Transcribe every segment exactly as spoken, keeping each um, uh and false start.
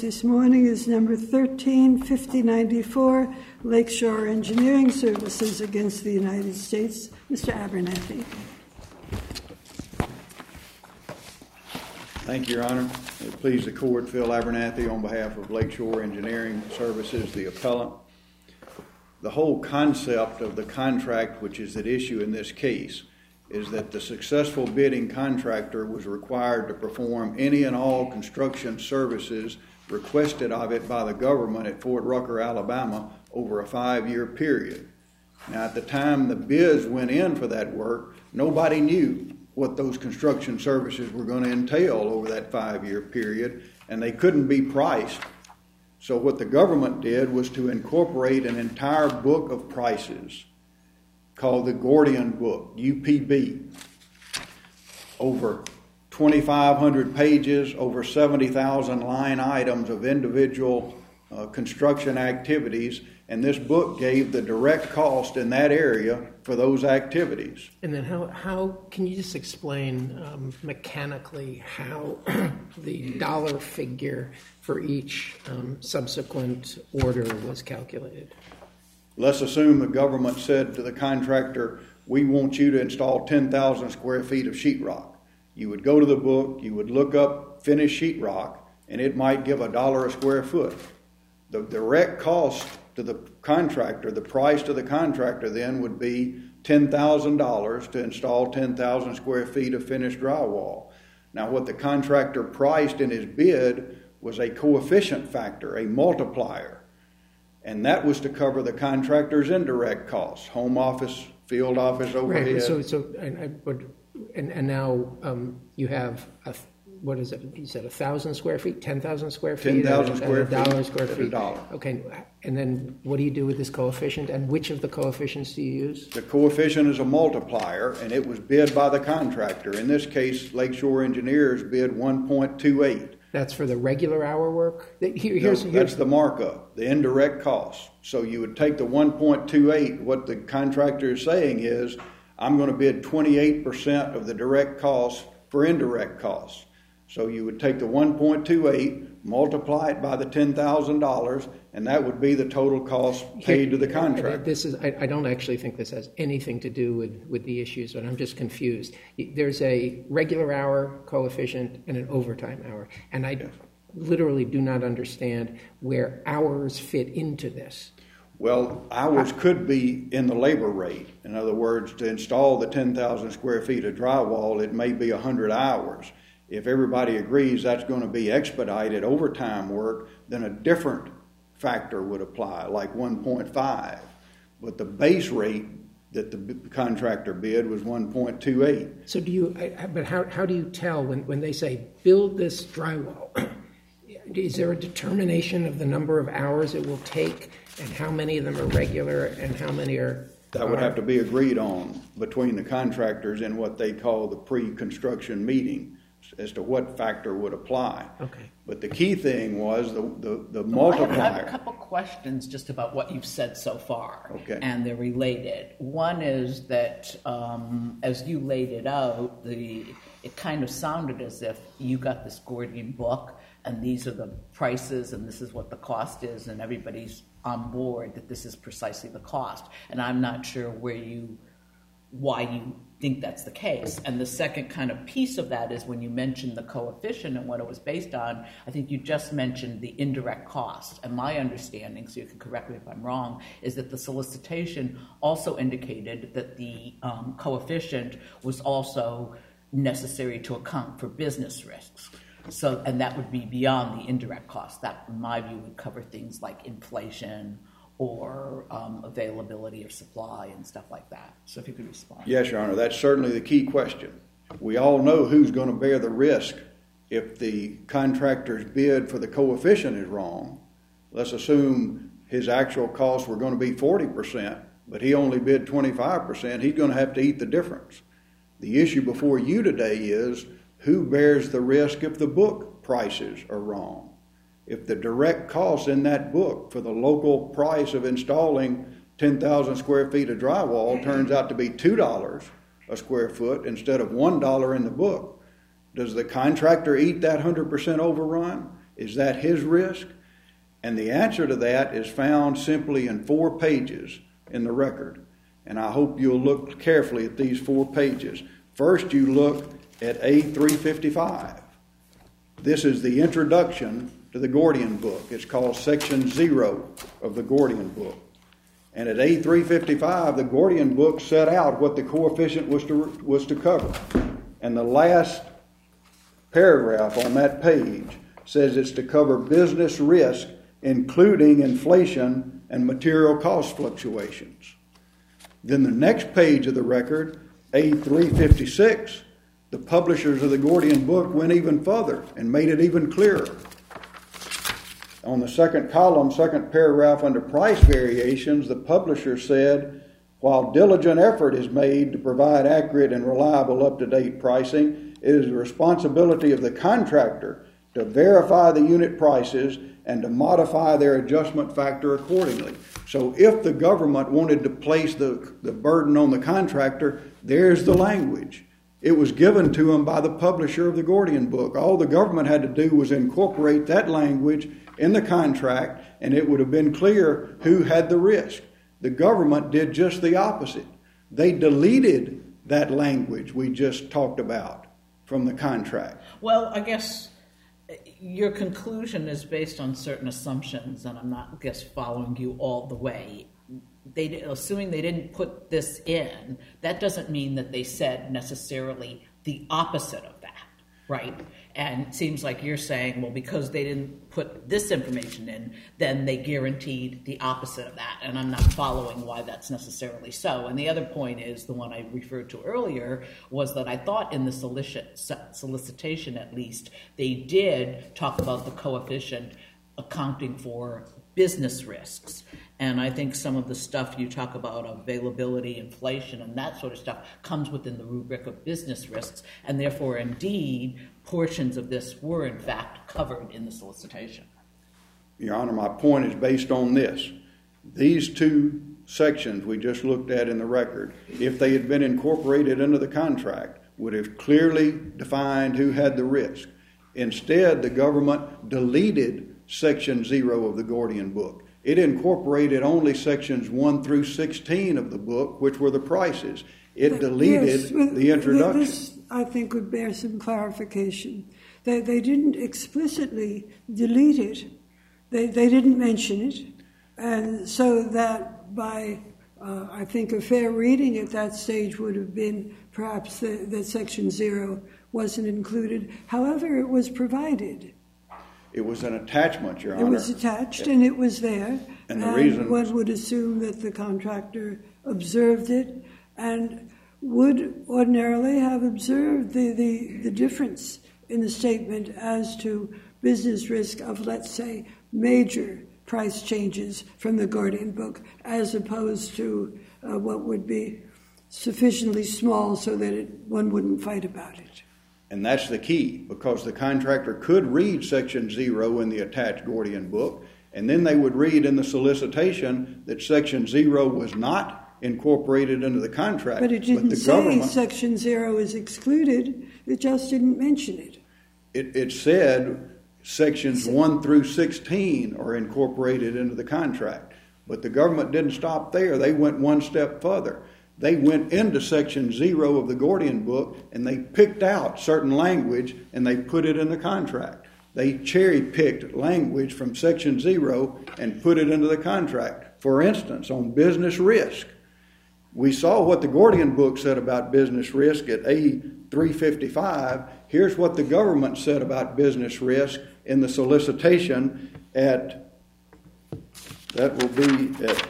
this morning is number thirteen fifty ninety-four, Lakeshore Engineering Services against the United States. Mister Abernathy. Thank you, Your Honor. It please the court, Phil Abernathy on behalf of Lakeshore Engineering Services, the appellant. The whole concept of the contract which is at issue in this case is that the successful bidding contractor was required to perform any and all construction services requested of it by the government at Fort Rucker, Alabama, over a five-year period. Now, at the time the bids went in for that work, nobody knew what those construction services were going to entail over that five-year period, and they couldn't be priced. So what the government did was to incorporate an entire book of prices called the Gordian Book, U P B, over twenty-five hundred pages, over seventy thousand line items of individual uh, construction activities, and this book gave the direct cost in that area for those activities. And then how, how can you just explain um, mechanically how the dollar figure for each um, subsequent order was calculated? Let's assume the government said to the contractor, we want you to install ten thousand square feet of sheetrock. You would go to the book, you would look up finished sheetrock, and it might give a dollar a square foot. The direct cost to the contractor, the price to the contractor then would be ten thousand dollars to install ten thousand square feet of finished drywall. Now, what the contractor priced in his bid was a coefficient factor, a multiplier. And that was to cover the contractor's indirect costs, home office, field office overhead. Right. So, so, and, and, and now um, you have a, what is it? You said a thousand square feet, ten thousand square feet, ten thousand square feet, a dollar square feet, feet. a dollar. Okay. And then what do you do with this coefficient? And which of the coefficients do you use? The coefficient is a multiplier, and it was bid by the contractor. In this case, Lakeshore Engineers bid one point two eight. That's for the regular hour work? Here, here's, no, that's here's, the markup, the indirect cost. So you would take the one point two eight, what the contractor is saying is, I'm going to bid twenty-eight percent of the direct costs for indirect costs. So you would take the one point two eight, multiply it by the ten thousand dollars, and that would be the total cost paid to the contractor. This is, I, I don't actually think this has anything to do with, with the issues, but I'm just confused. There's a regular hour coefficient and an overtime hour, and I yes. literally do not understand where hours fit into this. Well, hours could be in the labor rate. In other words, to install the ten thousand square feet of drywall, it may be one hundred hours. If everybody agrees that's going to be expedited overtime work, then a different factor would apply, like one point five. But the base rate that the contractor bid was one point two eight. So do you, but how, how do you tell when, when they say build this drywall? Is there a determination of the number of hours it will take and how many of them are regular and how many are... That would have to be agreed on between the contractors in what they call the pre-construction meeting as to what factor would apply. Okay. But the key thing was the, the, the well, multiplier. I have, I have a couple questions just about what you've said so far. Okay. And they're related. One is that um, as you laid it out, the it kind of sounded as if you got this Gordian book and these are the prices and this is what the cost is and everybody's on board that this is precisely the cost. And I'm not sure where you, why you think that's the case. And the second kind of piece of that is when you mentioned the coefficient and what it was based on, I think you just mentioned the indirect cost. And my understanding, so you can correct me if I'm wrong, is that the solicitation also indicated that the um, coefficient was also necessary to account for business risks. So, and that would be beyond the indirect cost. That, in my view, would cover things like inflation or um, availability of supply and stuff like that. So if you could respond. Yes, Your Honor, that's certainly the key question. We all know who's going to bear the risk if the contractor's bid for the coefficient is wrong. Let's assume his actual costs were going to be forty percent, but he only bid twenty-five percent. He's going to have to eat the difference. The issue before you today is who bears the risk if the book prices are wrong. If the direct cost in that book for the local price of installing ten thousand square feet of drywall turns out to be two dollars a square foot instead of one dollar in the book, does the contractor eat that one hundred percent overrun? Is that his risk? And the answer to that is found simply in four pages in the record. And I hope you'll look carefully at these four pages. First, you look at A three fifty-five. This is the introduction to the Gordian book. It's called Section Zero of the Gordian book. And at A three fifty-five, the Gordian book set out what the coefficient was to, was to cover. And the last paragraph on that page says it's to cover business risk, including inflation and material cost fluctuations. Then the next page of the record, A three fifty-six, the publishers of the Gordian book went even further and made it even clearer. On the second column, second paragraph under price variations, the publisher said, while diligent effort is made to provide accurate and reliable up-to-date pricing, it is the responsibility of the contractor to verify the unit prices and to modify their adjustment factor accordingly. So if the government wanted to place the, the burden on the contractor, there's the language. It was given to him by the publisher of the Gordian book. All the government had to do was incorporate that language in the contract, and it would have been clear who had the risk. The government did just the opposite. They deleted that language we just talked about from the contract. Well, I guess your conclusion is based on certain assumptions, and I'm not, I guess, following you all the way. They, assuming they didn't put this in, that doesn't mean that they said necessarily the opposite of that, right? And it seems like you're saying, well, because they didn't put this information in, then they guaranteed the opposite of that. And I'm not following why that's necessarily so. And the other point is, the one I referred to earlier, was that I thought in the solicit, solicitation at least, they did talk about the coefficient accounting for business risks. And I think some of the stuff you talk about, availability, inflation, and that sort of stuff, comes within the rubric of business risks. And therefore, indeed, portions of this were, in fact, covered in the solicitation. Your Honor, my point is based on this. These two sections we just looked at in the record, if they had been incorporated into the contract, would have clearly defined who had the risk. Instead, the government deleted Section Zero of the Gordian book. It incorporated only sections one through sixteen of the book, which were the prices. It deleted yes, well, the introduction. This, I think, would bear some clarification. They, they didn't explicitly delete it. They, they didn't mention it. And so that by, uh, I think, a fair reading at that stage would have been perhaps the, that Section Zero wasn't included. However, it was provided. It was an attachment, Your Honor. It was attached, and it was there. And the and reason one would assume that the contractor observed it and would ordinarily have observed the, the, the difference in the statement as to business risk of, let's say, major price changes from the Gordian book, as opposed to uh, what would be sufficiently small so that it, one wouldn't fight about it. And that's the key, because the contractor could read Section Zero in the attached Gordian book, and then they would read in the solicitation that Section Zero was not incorporated into the contract. But it didn't but the say government, Section Zero is excluded. It just didn't mention it. It, it said Sections one through sixteen are incorporated into the contract. But the government didn't stop there. They went one step further. They went into Section Zero of the Gordian book, and they picked out certain language, and they put it in the contract. They cherry-picked language from Section Zero and put it into the contract. For instance, on business risk, we saw what the Gordian book said about business risk at A three fifty-five. Here's what the government said about business risk in the solicitation at, that will be at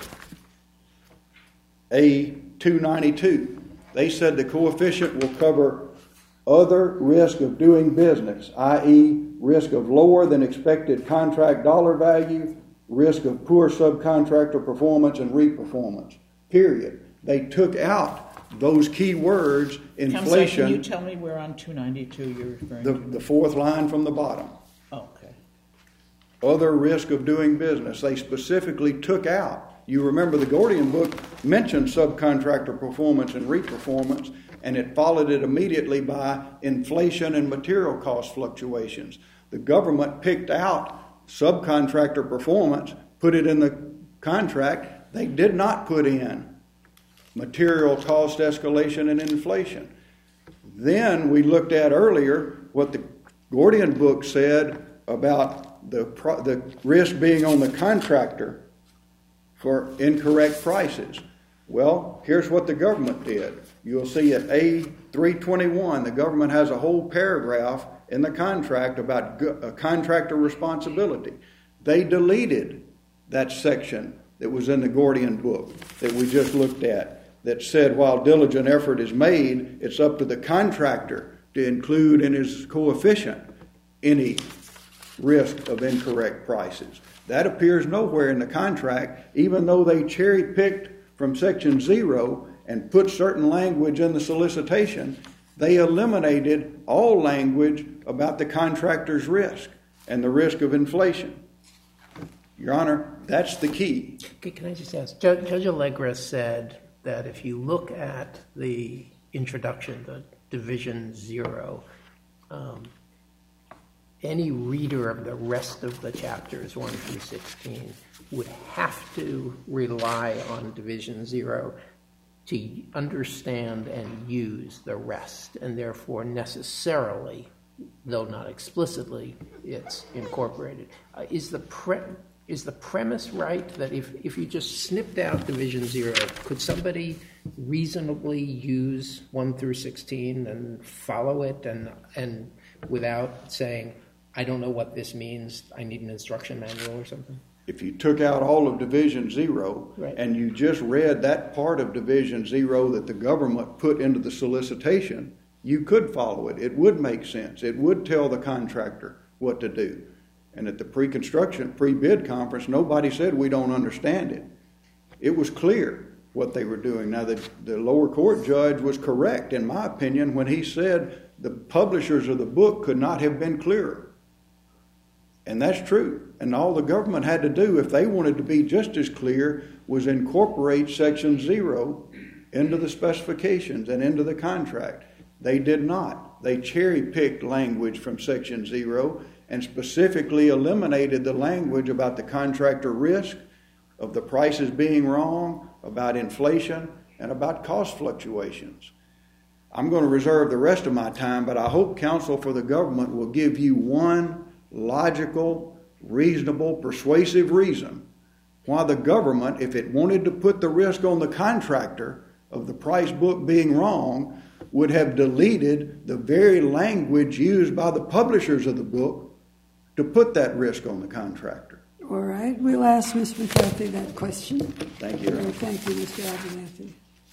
A two ninety-two. They said the coefficient will cover other risk of doing business, that is risk of lower than expected contract dollar value, risk of poor subcontractor performance and reperformance, period. They took out those key words, inflation. Can you tell me where on two ninety-two you're referring the, to? The fourth line from the bottom. Oh, okay. Other risk of doing business. They specifically took out. You remember the Gordian book mentioned subcontractor performance and reperformance, and it followed it immediately by inflation and material cost fluctuations. The government picked out subcontractor performance, put it in the contract. They did not put in material cost escalation and inflation. Then we looked at earlier what the Gordian book said about the, pro- the risk being on the contractor for incorrect prices. Well, here's what the government did. You'll see at A three twenty-one, the government has a whole paragraph in the contract about go- uh, contractor responsibility. They deleted that section that was in the Gordian book that we just looked at that said while diligent effort is made, it's up to the contractor to include in his coefficient any risk of incorrect prices. That appears nowhere in the contract, even though they cherry-picked from section zero and put certain language in the solicitation. They eliminated all language about the contractor's risk and the risk of inflation. Your Honor, that's the key. Can I just ask? Judge Allegra said that if you look at the introduction, the division zero, um, any reader of the rest of the chapters one through sixteen would have to rely on division zero to understand and use the rest, and therefore necessarily, though not explicitly, it's incorporated. Uh, is the pre- is the premise right that if, if you just snipped out division zero, could somebody reasonably use one through sixteen and follow it and and without saying, I don't know what this means, I need an instruction manual or something? If you took out all of division zero right. and you just read that part of division zero that the government put into the solicitation, you could follow it. It would make sense. It would tell the contractor what to do. And at the pre-construction, pre-bid conference, nobody said we don't understand it. It was clear what they were doing. Now, the, the lower court judge was correct, in my opinion, when he said the publishers of the book could not have been clearer. And that's true. And all the government had to do, if they wanted to be just as clear, was incorporate section zero into the specifications and into the contract. They did not. They cherry-picked language from section zero and specifically eliminated the language about the contractor risk, of the prices being wrong, about inflation, and about cost fluctuations. I'm going to reserve the rest of my time, but I hope counsel for the government will give you one logical, reasonable, persuasive reason why the government, if it wanted to put the risk on the contractor of the price book being wrong, would have deleted the very language used by the publishers of the book to put that risk on the contractor. All right. We'll ask Miz McCarthy that question. Thank you. Uh, thank you, Mister Abernathy.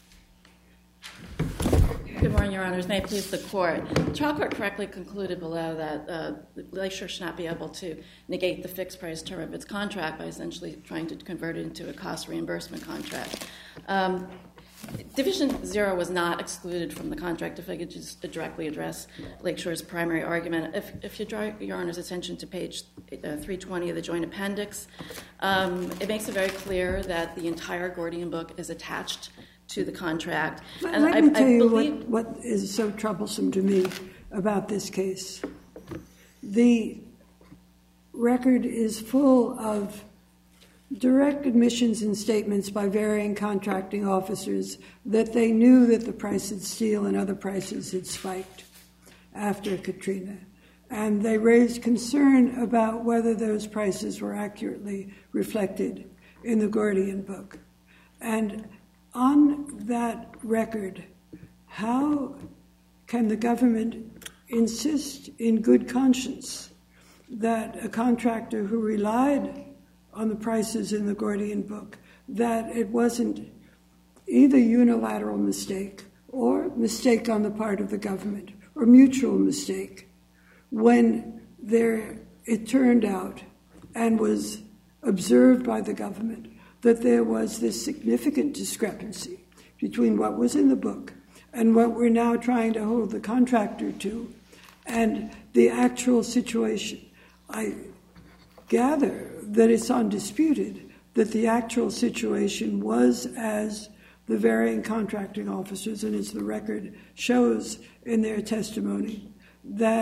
Good morning, Your Honors. May it please the Court. The trial court correctly concluded below that uh, Lakeshore should not be able to negate the fixed price term of its contract by essentially trying to convert it into a cost reimbursement contract. Um, Division Zero was not excluded from the contract. If I could just directly address Lakeshore's primary argument. If, if you draw Your Honor's attention to page uh, three twenty of the Joint Appendix, um, it makes it very clear that the entire Gordian book is attached to the contract. Let, and let I, me tell I you believe, what, what is so troublesome to me about this case. The record is full of direct admissions and statements by varying contracting officers that they knew that the price of steel and other prices had spiked after Katrina. And they raised concern about whether those prices were accurately reflected in the Gordian book. And on that record, how can the government insist in good conscience that a contractor who relied on the prices in the Gordian book, that it wasn't either unilateral mistake or mistake on the part of the government or mutual mistake when there it turned out and was observed by the government that there was this significant discrepancy between what was in the book and what we're now trying to hold the contractor to and the actual situation. I gather that it's undisputed that the actual situation was as the varying contracting officers, and as the record shows in their testimony, that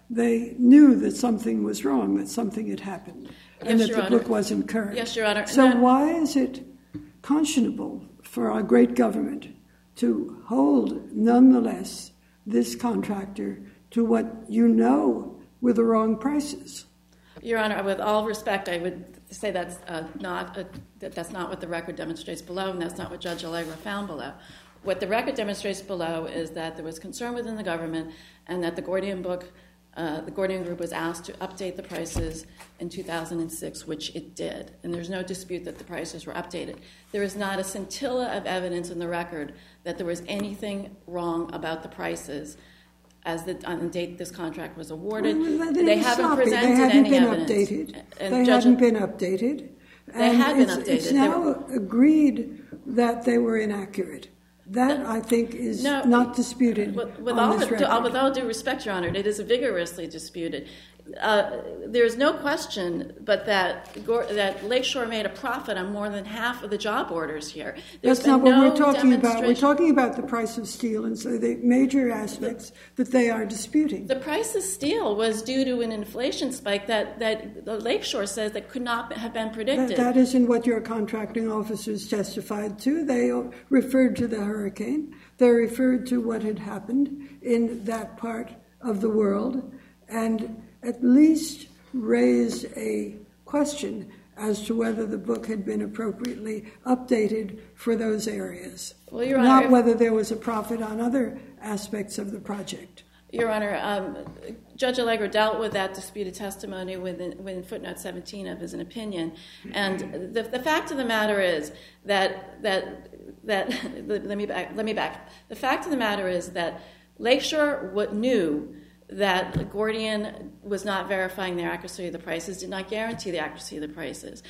they knew that something was wrong, that something had happened, and Yes, that Your the Honor. book wasn't current. Yes, Your Honor. So No. why is it conscionable for our great government to hold, nonetheless, this contractor to what you know were the wrong prices? Your Honor, with all respect, I would say that's uh, not a, that that's not what the record demonstrates below, and that's not what Judge Allegra found below. What the record demonstrates below is that there was concern within the government, and that the Gordian book, uh, the Gordian Group was asked to update the prices in two thousand six, which it did. And there's no dispute that the prices were updated. There is not a scintilla of evidence in the record that there was anything wrong about the prices as the, on the date this contract was awarded. Well, they haven't sloppy. presented they hadn't any been evidence. Updated. And they Judge, hadn't been updated. They and had been it's, updated. It's They now were- agreed that they were inaccurate. That, I think, is No, not disputed With, with, on all this the, record. with all due respect, Your Honor, it is vigorously disputed. Uh, there's no question but that that Lakeshore made a profit on more than half of the job orders here. There's That's not been what no we're talking about. We're demonstration- talking about the price of steel and so the major aspects that they are disputing. The price of steel was due to an inflation spike that, that the Lakeshore says that could not have been That, predicted. that isn't what your contracting officers testified to. They referred to the hurricane. They referred to what had happened in that part of the world and at least raised a question as to whether the book had been appropriately updated for those areas. Well, Your Honor, Not if- whether there was a profit on other aspects of the project. Your Honor, um, Judge Allegra dealt with that disputed testimony within, within footnote seventeen of his opinion, and the, the fact of the matter is that that that let me back. Let me back. The fact of the matter is that Lakeshore what knew that Gordian was not verifying the accuracy of the prices, did not guarantee the accuracy of the prices.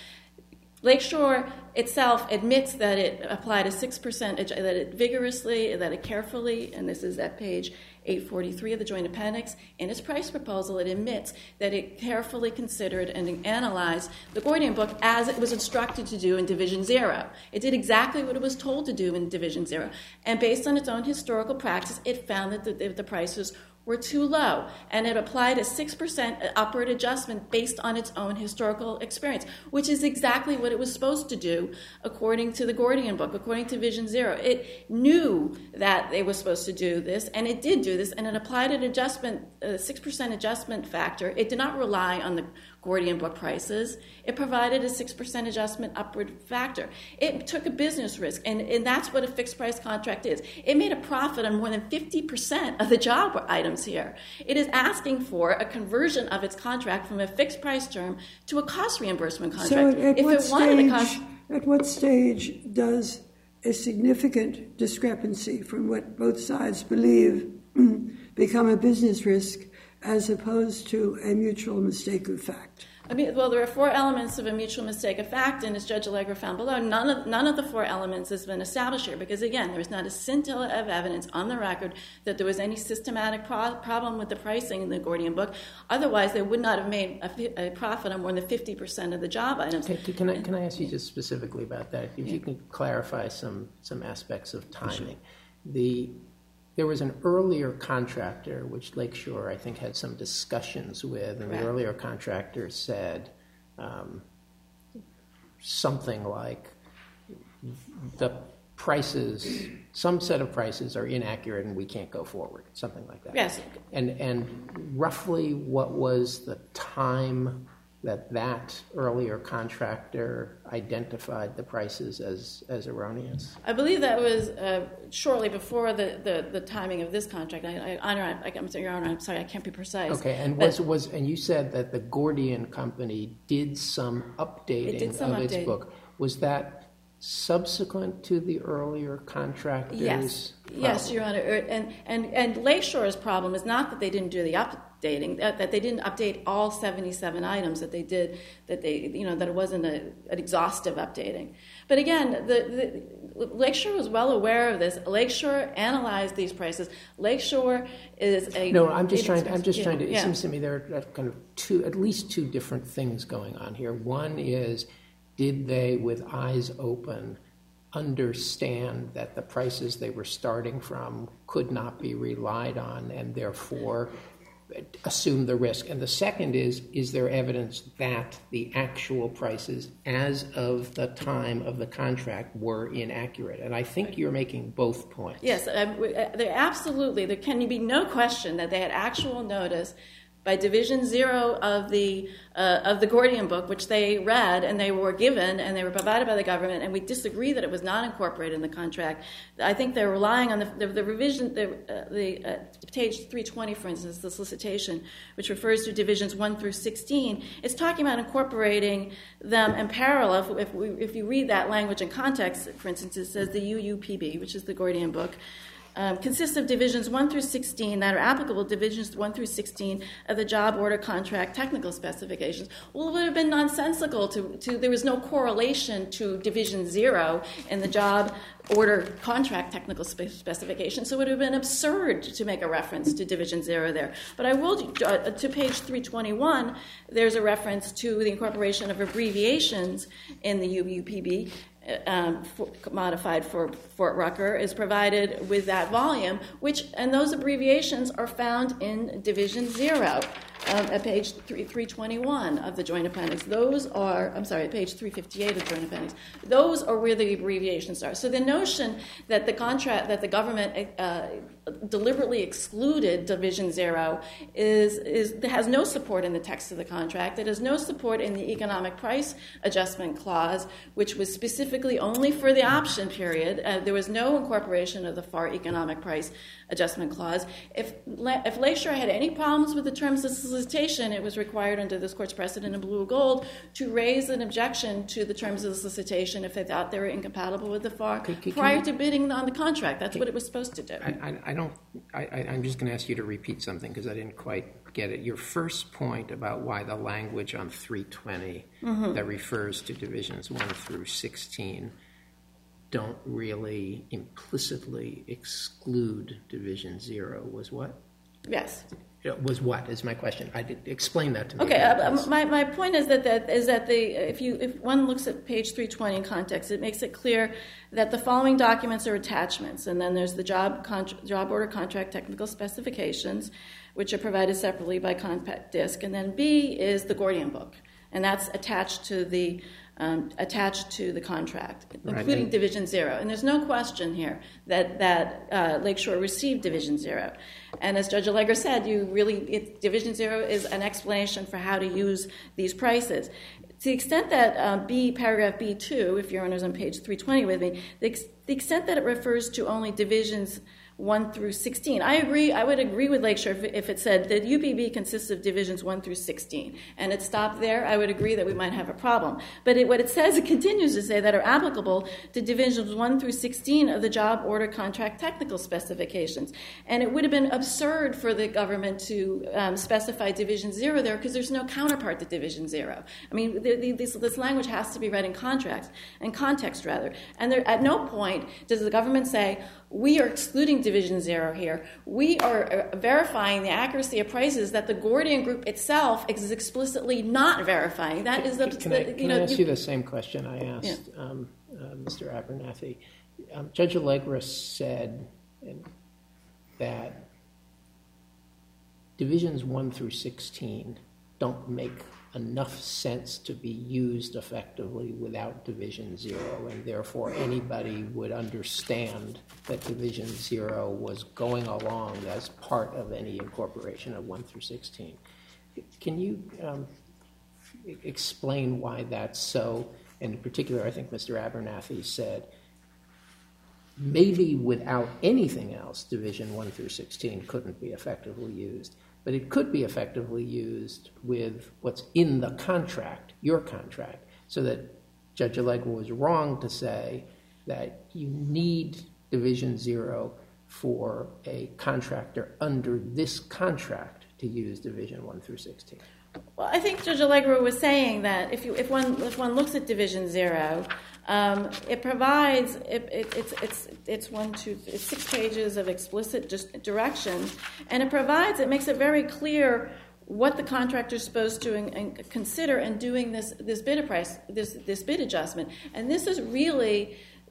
Lakeshore itself admits that it applied a six percent, that it vigorously, that it carefully, and this is at page eight forty-three of the Joint Appendix, in its price proposal, it admits that it carefully considered and analyzed the Gordian book as it was instructed to do in Division Zero. It did exactly what it was told to do in Division Zero. And based on its own historical practice, it found that the, the prices were too low, and it applied a six percent upward adjustment based on its own historical experience, which is exactly what it was supposed to do according to the Gordian book, according to Vision Zero. It knew that they were supposed to do this, and it did do this, and it applied an adjustment, a six percent adjustment factor. It did not rely on the Gordian book prices. It provided a six percent adjustment upward factor. It took a business risk, and, and that's what a fixed price contract is. It made a profit on more than fifty percent of the job items here. It is asking for a conversion of its contract from a fixed price term to a cost reimbursement contract. So at, at if what it wanted a stage, cost, at what stage does a significant discrepancy from what both sides believe become a business risk as opposed to a mutual mistake of fact? I mean, well, there are four elements of a mutual mistake of fact, and as Judge Allegra found below, none of, none of the four elements has been established here because, again, there is not a scintilla of evidence on the record that there was any systematic pro- problem with the pricing in the Gordian book. Otherwise, they would not have made a, a profit on more than fifty percent of the job items. Can, can, I, can I ask you just specifically about that? If you can clarify some, some aspects of timing. The... There was an earlier contractor, which Lakeshore, I think, had some discussions with, and Correct. the earlier contractor said um, something like the prices, some set of prices are inaccurate and we can't go forward, something like that. Yes. And, and roughly what was the time that that earlier contractor identified the prices as, as erroneous? I believe that was uh, shortly before the, the, the timing of this contract. I, I, Honor, I, I'm sorry, Your Honor, I'm sorry, I can't be precise. Okay, and But- was was and you said that the Gordian company did some updating It did some of its updating. book. Was that subsequent to the earlier contractor's? Yes, yes, problem? Your Honor. Er, And, and, and Lakeshore's problem is not that they didn't do the updating, that, that they didn't update all seventy-seven items that they did, that they, you know, that it wasn't a, an exhaustive updating. But again, the, the Lakeshore was well aware of this. Lakeshore analyzed these prices. Lakeshore is a No, I'm just trying. To, I'm just yeah, trying to. It yeah. seems to me there are kind of two, at least two different things going on here. One is, did they, with eyes open, understand that the prices they were starting from could not be relied on, and therefore assume the risk? And the second is, is there evidence that the actual prices as of the time of the contract were inaccurate? And I think you're making both points. Yes, um, there absolutely. There can be no question that they had actual notice by Division Zero of the uh, of the Gordian book, which they read and they were given and they were provided by the government, and we disagree that it was not incorporated in the contract. I think they're relying on the, the, the revision, the, uh, the uh, page three twenty, for instance, the solicitation, which refers to Divisions one through sixteen. It's talking about incorporating them in parallel. If, we, if you read that language in context, for instance, it says the U U P B, which is the Gordian book, Um, consists of Divisions one through sixteen that are applicable to Divisions one through sixteen of the job order contract technical specifications. Well, it would have been nonsensical to, to there was no correlation to Division zero in the job order contract technical spe- specification, so it would have been absurd to make a reference to Division zero there. But I will, uh, to page three twenty-one, there's a reference to the incorporation of abbreviations in the U U P B. Um, for, modified for Fort Rucker is provided with that volume, which and those abbreviations are found in Division Zero um, at page three twenty-one of the Joint Appendix. Those are, I'm sorry, page three fifty-eight of the Joint Appendix. Those are where the abbreviations are. So the notion that the contract, that the government uh, deliberately excluded Division Zero is is has no support in the text of the contract. It has no support in the economic price adjustment clause, which was specifically only for the option period. Uh, there was no incorporation of the F A R economic price adjustment clause. If if Lakeshore had any problems with the terms of solicitation, it was required under this court's precedent in Blue Gold to raise an objection to the terms of the solicitation if they thought they were incompatible with the F A R can, can, prior can to bidding on the contract. That's can, what it was supposed to do. I, I, I don't. I, I'm just going to ask you to repeat something because I didn't quite get it. Your first point about why the language on three twenty mm-hmm. that refers to Divisions one through sixteen don't really implicitly exclude Division Zero was what? Yes. Was what is my question? I did explain that to me. Okay, uh, my, my point is that, that is that the if you if one looks at page three twenty in context, it makes it clear that the following documents are attachments, and then there's the job con- job order contract technical specifications, which are provided separately by compact disc, and then B is the Gordian book, and that's attached to the um, attached to the contract, including right. Division Zero. And there's no question here that that uh, Lakeshore received Division Zero. And as Judge Allegra said, you really it, Division Zero is an explanation for how to use these prices. To the extent that uh, B, paragraph B two, if your Honor's on page three twenty with me, the, ex- the extent that it refers to only divisions one through sixteen. I agree. I would agree with Lakeshore if, if it said that U P B consists of divisions one through sixteen, and it stopped there. I would agree that we might have a problem. But it, what it says, it continues to say that are applicable to divisions one through sixteen of the job order contract technical specifications. And it would have been absurd for the government to um, specify Division Zero there because there's no counterpart to Division Zero. I mean, the, the, this, this language has to be read in contracts, in context rather. And there, at no point does the government say, we are excluding Division Zero here. We are verifying the accuracy of prices that the Gordian Group itself is explicitly not verifying. That is the. Can I, the, you can know, I ask you, you the same question I asked yeah. um, uh, Mister Abernathy? Um, Judge Allegra said that divisions one through sixteen don't make enough sense to be used effectively without Division Zero, and therefore anybody would understand that Division Zero was going along as part of any incorporation of one through sixteen. Can you um, explain why that's so? And in particular, I think Mister Abernathy said maybe without anything else, Division one through sixteen couldn't be effectively used. But it could be effectively used with what's in the contract, your contract, so that Judge Allegra was wrong to say that you need Division Zero for a contractor under this contract to use Division one through sixteen. Well, I think Judge Allegra was saying that if you if one if one looks at Division Zero, um, it provides it, it, it's it's it's one two it's six pages of explicit just directions, and it provides it makes it very clear what the contractor is supposed to in, in consider in doing this this bid price this this bid adjustment, and this is really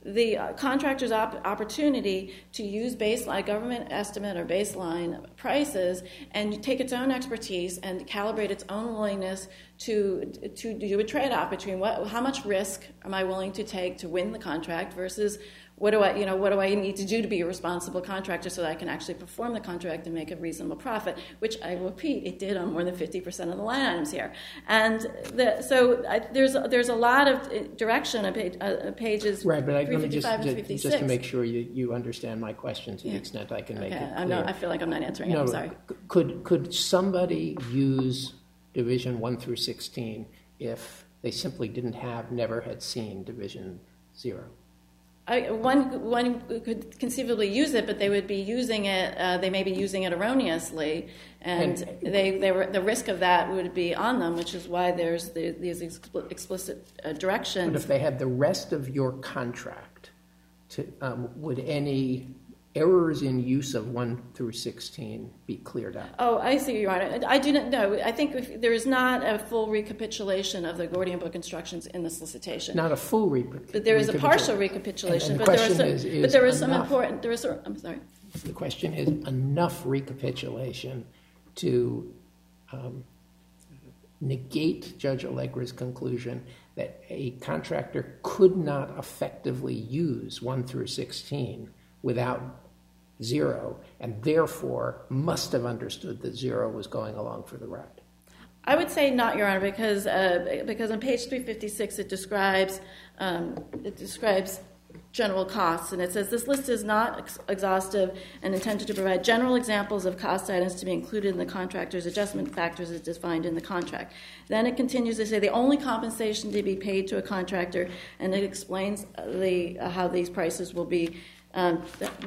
the uh, contractor's op- opportunity to use baseline government estimate or baseline prices and take its own expertise and calibrate its own willingness to to do a trade-off between what how much risk am I willing to take to win the contract versus what do I you know what do I need to do to be a responsible contractor so that I can actually perform the contract and make a reasonable profit, which I repeat it did on more than fifty percent of the line items here. And the, so I, there's there's a lot of direction of page, uh, pages right, but I, three let me fifty-five just, and fifty-six. just to make sure you, you understand my question to yeah. the extent I can okay. make it clear. I'm not, I feel like I'm not answering no, it. I'm sorry. Could could somebody use Division one through sixteen if they simply didn't have, never had seen Division zero? I, one one could conceivably use it, but they would be using it. Uh, they may be using it erroneously, and, and they, they were, the risk of that would be on them, which is why there's the, these expl- explicit uh, directions. But if they had the rest of your contract, to, um, would any errors in use of one through sixteen be cleared out? Oh, I see, Your Honor. I do not know. I think if, there is not a full recapitulation of the Gordian Book instructions in the solicitation. Not a full recapitulation. But there is a partial recapitulation. And, and the but, there question some, is, is but there is enough, some important. There is. A, I'm sorry. The question is enough recapitulation to um, negate Judge Allegra's conclusion that a contractor could not effectively use one through sixteen without zero, and therefore must have understood that zero was going along for the ride. I would say not, Your Honor, because uh, because on page three fifty-six it describes um, it describes general costs, and it says this list is not ex- exhaustive and intended to provide general examples of cost items to be included in the contractor's adjustment factors as defined in the contract. Then it continues to say the only compensation to be paid to a contractor, and it explains the uh, how these prices will be. Um,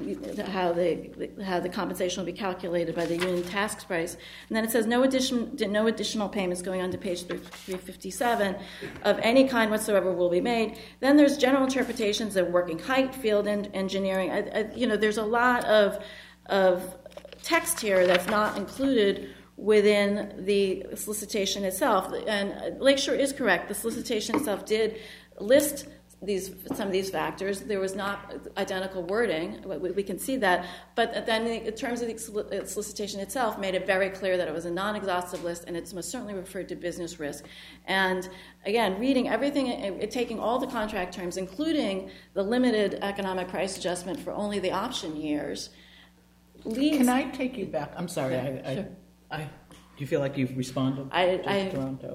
how the how the compensation will be calculated by the union task price, and then it says no addition no additional payments going on to page three fifty-seven of any kind whatsoever will be made. Then there's general interpretations of working height, field en- engineering. I, I, you know, there's a lot of of text here that's not included within the solicitation itself. And Lakeshore is correct. The solicitation itself did list these some of these factors. There was not identical wording. We, we can see that. But then in terms of the solicitation itself, made it very clear that it was a non-exhaustive list, and it's most certainly referred to business risk. And again, reading everything, it, taking all the contract terms, including the limited economic price adjustment for only the option years, leads... Can I take you back? I'm sorry. Yeah, I, sure. I, I Do you feel like you've responded I, to I, Toronto?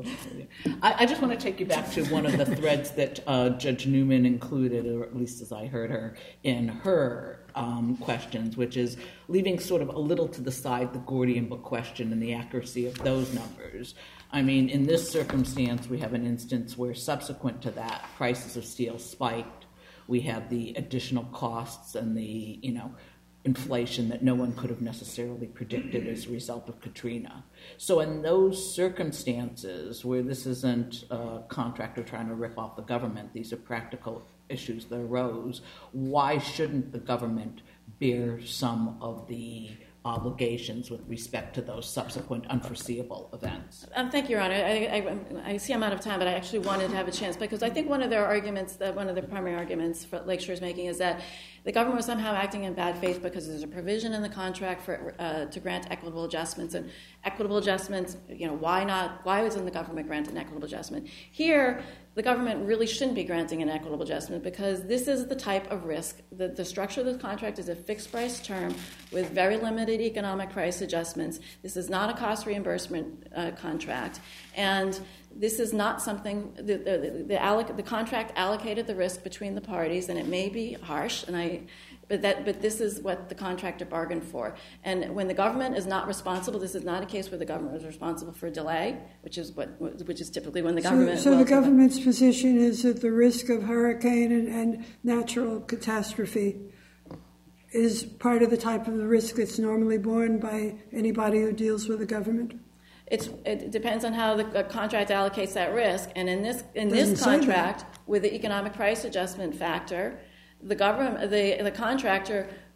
I, I just want to take you back to one of the threads that uh, Judge Newman included, or at least as I heard her, in her um, questions, which is leaving sort of a little to the side the Gordian Book question and the accuracy of those numbers. I mean, in this circumstance, we have an instance where subsequent to that, prices of steel spiked. We have the additional costs and the, you know, inflation that no one could have necessarily predicted as a result of Katrina. So in those circumstances where this isn't a contractor trying to rip off the government, these are practical issues that arose, why shouldn't the government bear some of the obligations with respect to those subsequent unforeseeable events? Um, thank you, Your Honor. I, I, I see I'm out of time, but I actually wanted to have a chance because I think one of their arguments, that one of the primary arguments for Lakeshore is making is that the government was somehow acting in bad faith because there's a provision in the contract for uh, to grant equitable adjustments, and equitable adjustments, you know, why not? Why wasn't the government granting an equitable adjustment? Here, the government really shouldn't be granting an equitable adjustment because this is the type of risk. The, the structure of the contract is a fixed price term with very limited economic price adjustments. This is not a cost reimbursement uh, contract. And this is not something, the, the, the, alloc, the contract allocated the risk between the parties, and it may be harsh, and I, but that, but this is what the contractor bargained for. And when the government is not responsible, this is not a case where the government is responsible for a delay, which is what, which is typically when the government. So, so the government's position is that the risk of hurricane and, and natural catastrophe is part of the type of the risk that's normally borne by anybody who deals with the government? It's, it depends on how the contract allocates that risk. And in this in Doesn't this contract, with the economic price adjustment factor, the government, the the contractor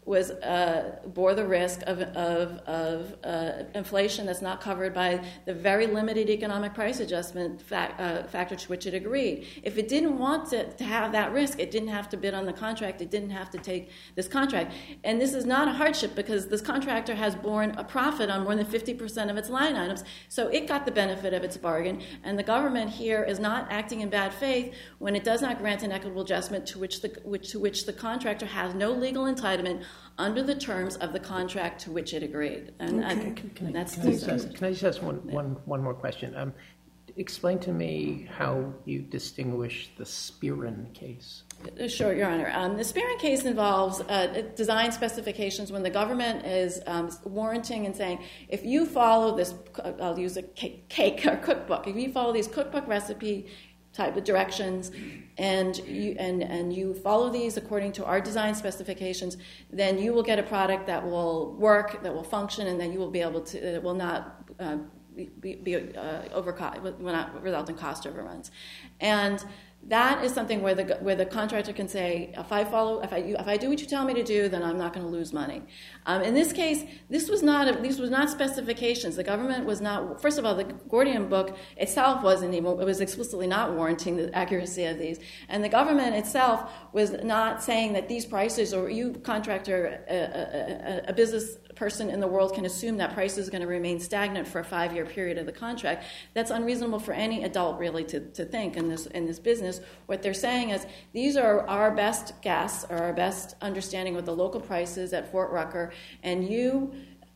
was uh, bore the risk of, of, of uh, inflation that's not covered by the very limited economic price adjustment fact, uh, factor to which it agreed. If it didn't want to, to have that risk, it didn't have to bid on the contract. It didn't have to take this contract. And this is not a hardship because this contractor has borne a profit on more than fifty percent of its line items, so it got the benefit of its bargain. And the government here is not acting in bad faith when it does not grant an equitable adjustment to which the, which, to which the contractor has no legal entitlement under the terms of the contract to which it agreed. And, Okay. and, Can, and I, that's can, I just ask, can I just ask one, one, one more question? Um, explain to me how you distinguish the Spearin case. Sure, Your Honor. Um, the Spearin case involves uh, design specifications when the government is um, warranting and saying, if you follow this, I'll use a cake, cake or cookbook, if you follow these cookbook recipe type of directions and you and, and you follow these according to our design specifications, then you will get a product that will work, that will function, and then you will be able to, it will not uh, be, be uh, over, will not result in cost overruns. And that is something where the where the contractor can say, if I follow, if I if I do what you tell me to do, then I'm not going to lose money. Um, in this case, this was not a, these was not specifications. The government was not. First of all, the Gordian book itself wasn't even. It was explicitly not warranting the accuracy of these, and the government itself was not saying that these prices, or you contractor, a, a, a business person in the world can assume that price is going to remain stagnant for a five-year period of the contract. That's unreasonable for any adult really to, to think in this in this business. What they're saying is these are our best guess or our best understanding of the local prices at Fort Rucker, and you,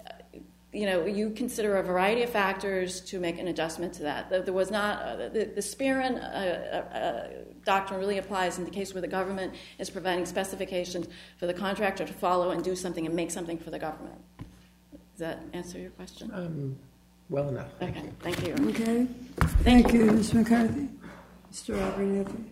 you know, you consider a variety of factors to make an adjustment to that. There was not uh, the, the Spearin uh, uh, doctrine really applies in the case where the government is providing specifications for the contractor to follow and do something and make something for the government. Does that answer your question? Um, well enough. Okay, thank you. Okay. Thank you, Miz McCarthy. Mister Abernathy.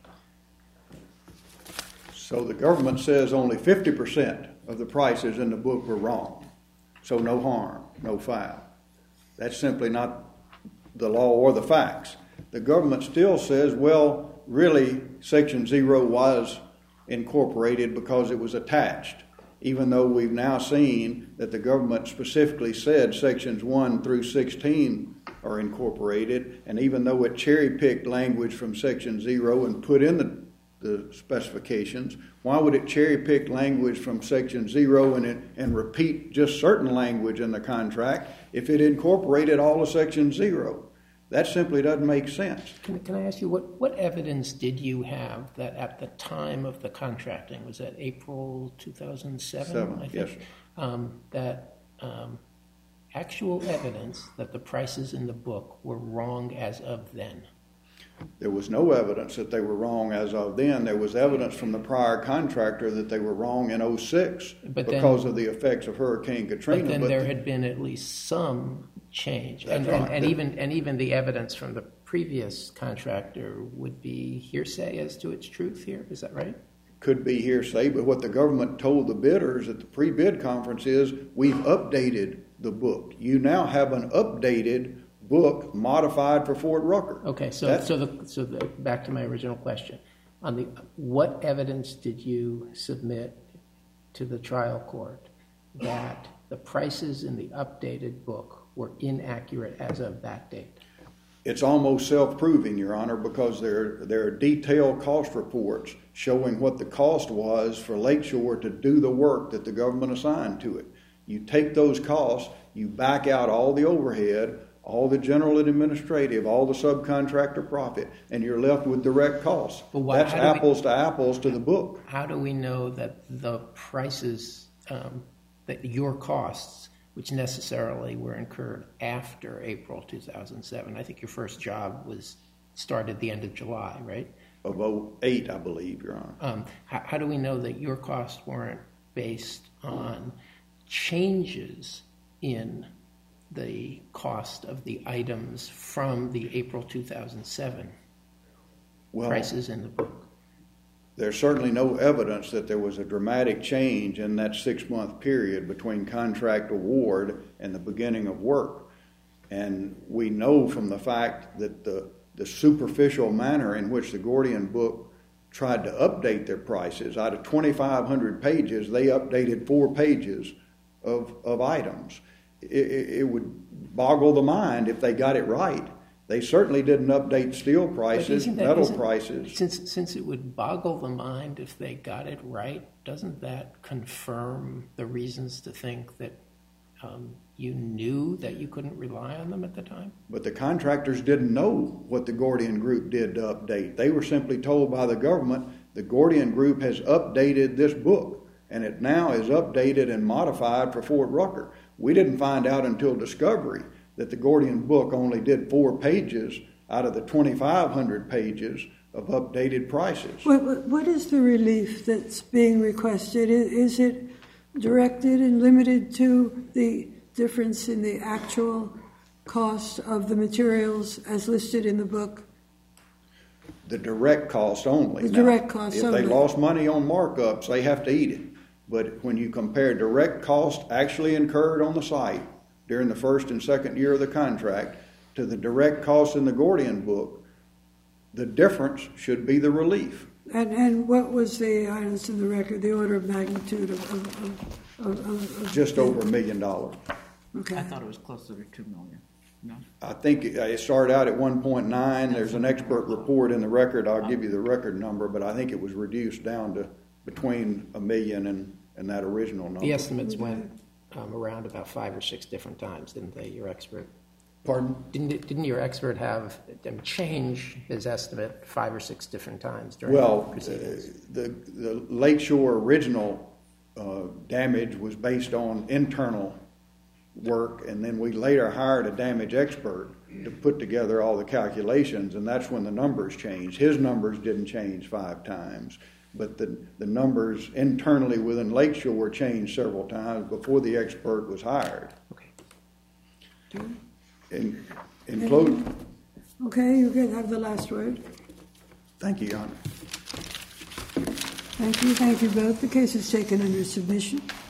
So the government says only fifty percent of the prices in the book were wrong. So no harm, no foul. That's simply not the law or the facts. The government still says, well, really, Section Zero was incorporated because it was attached, even though we've now seen that the government specifically said Sections one through sixteen are incorporated, and even though it cherry-picked language from Section Zero and put in the, the specifications, why would it cherry-pick language from Section Zero and, it, and repeat just certain language in the contract if it incorporated all of Section Zero? That simply doesn't make sense. Can, can I ask you, what, what evidence did you have that at the time of the contracting, was that April two thousand seven, Seven, I think? yes, sir. Um, that um, actual evidence that the prices in the book were wrong as of then? There was no evidence that they were wrong as of then. There was evidence from the prior contractor that they were wrong in oh six but because then, of the effects of Hurricane Katrina. But then but there the, had been at least some change. That's And, right. and, and, even, and even the evidence from the previous contractor would be hearsay as to its truth here. Is that right? Could be hearsay, but what the government told the bidders at the pre-bid conference is, we've updated the book. You now have an updated book modified for Fort Rucker. Okay, so That's, so the, so the, back to my original question. On the what evidence did you submit to the trial court that the prices in the updated book were inaccurate as of that date? It's almost self-proving, Your Honor, because there, there are detailed cost reports showing what the cost was for Lakeshore to do the work that the government assigned to it. You take those costs, you back out all the overhead, all the general and administrative, all the subcontractor profit, and you're left with direct costs. But why, That's apples we, to apples to the book. How do we know that the prices, um, that your costs, which necessarily were incurred after April two thousand seven, I think your first job was started at the end of July, right? Of oh eight, I believe, Your Honor. Um, how, how do we know that your costs weren't based on changes in the cost of the items from the April two thousand seven well, prices in the book? There's certainly no evidence that there was a dramatic change in that six-month period between contract award and the beginning of work. And we know from the fact that the, the superficial manner in which the Gordian book tried to update their prices. Out of twenty-five hundred pages, they updated four pages of, of items. It, it, it would boggle the mind if they got it right. They certainly didn't update steel prices, that, metal prices. Since, since it would boggle the mind if they got it right, doesn't that confirm the reasons to think that um, you knew that you couldn't rely on them at the time? But the contractors didn't know what the Gordian Group did to update. They were simply told by the government, the Gordian Group has updated this book, and it now is updated and modified for Fort Rucker. We didn't find out until discovery that the Gordian book only did four pages out of the twenty-five hundred pages of updated prices. What, what is the relief that's being requested? Is it directed and limited to the difference in the actual cost of the materials as listed in the book? The direct cost only. The Now, direct cost if only. If they lost money on markups, they have to eat it. But when you compare direct cost actually incurred on the site during the first and second year of the contract to the direct cost in the Gordian book, the difference should be the relief. And and what was the items in the record, the order of magnitude of... of, of, of, of Just the, over a million dollars. Okay. I thought it was closer to two million. No. I think it it started out at one point nine. There's an expert report in the record. I'll give you the record number, but I think it was reduced down to between a million and, and that original number. The estimates went um, around about five or six different times, didn't they, your expert? Pardon? Didn't it, didn't your expert have them change his estimate five or six different times during Well, the proceedings? the, the Lakeshore original uh, damage was based on internal work, and then we later hired a damage expert to put together all the calculations, and that's when the numbers changed. His numbers didn't change five times, but the, the numbers internally within Lakeshore changed several times before the expert was hired. Okay. In, in closing, Okay, you can have the last word. thank you, Your Honor. Thank you. Thank you both. The case is taken under submission.